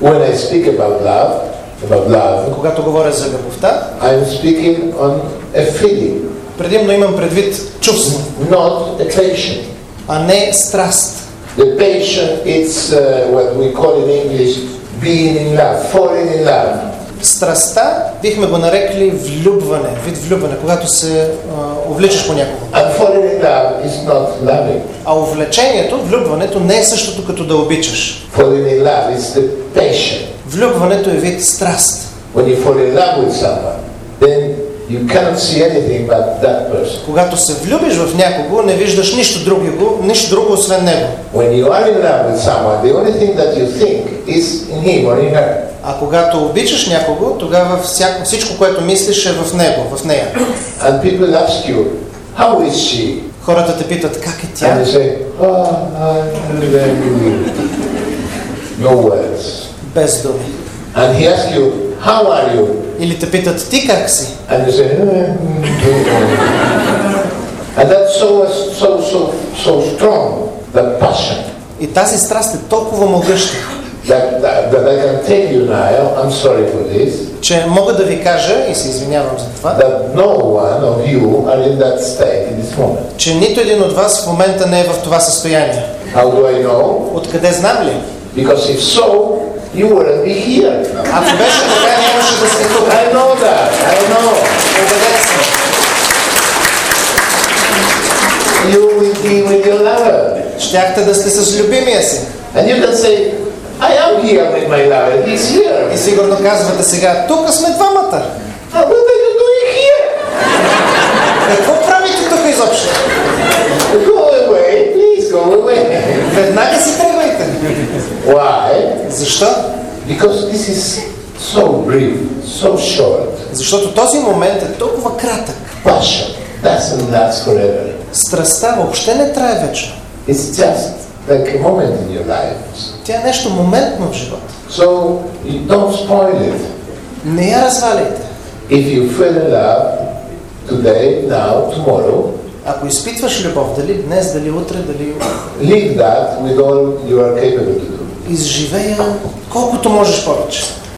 When I speak about love, когато говоря за любовта, I'm speaking on a feeling. предимно имам предвид чувство, Not a passion. а не страст. The passion, it's what we call in English being in love, falling in love. Страстта бихме го нарекли влюбване, вид влюбване, когато се увличаш по някого. And falling in love is not loving. А увлечението, влюбването не е същото като да обичаш. Falling in love is the passion. Влюбването е вид страст. When you fall in love with someone, then you cannot see anything but that person. Когато се влюбиш в някого, не виждаш нищо друго освен него. When you are in love with someone, the only thing that you think is in him or in her. А когато обичаш някого, тогава всичко, което мислиш е в него, в нея. And people ask you, how is she? Хората те питат, как е тя? And you say, I'm very no words. Без думи. And he asks you, how are you? Или те питат, ти как си? And you say, and that's so strong, the passion. И тази страст е толкова могъща, That I can tell you now, I'm sorry for this, че мога да ви кажа, и се извинявам за това, that no one of you are in that state in this moment. че нито един от вас в момента не е в това състояние. How do I know? Откъде знам ли? Because if so, you wouldn't be here. Ако беше така, нямаше да сте тук. I know that. I know. Убеден съм. You will be with your lover. Щяхте да сте с любимия си. And you can say, I am here with my lover. He's here. И сигурно казвате сега, тук сме двамата. What are you doing here? Какво правите тук изобщо? Go away. Please go away. Веднага си тръгвайте. Why? Защо? Because this is so brief, so short. Защото този момент е толкова кратък. Passion doesn't last forever. Страстта въобще не трае вечно. It's just like a moment in your life. Тя е нещо моментно в живота. So you don't spoil it. Не я разваляйте. If you fell in love today, now, tomorrow, Ако изпитваш любов, дали днес, дали утре, дали... live that with all you are capable to do. Изживея колкото можеш повече.